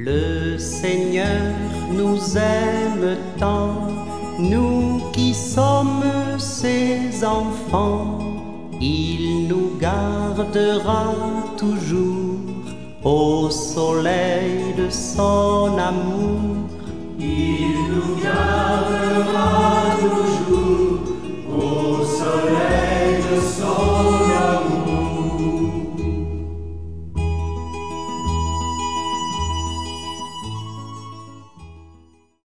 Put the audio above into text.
Le Seigneur nous aime tant, nous qui sommes ses enfants. Il nous gardera toujours au soleil de son amour. Il nous gardera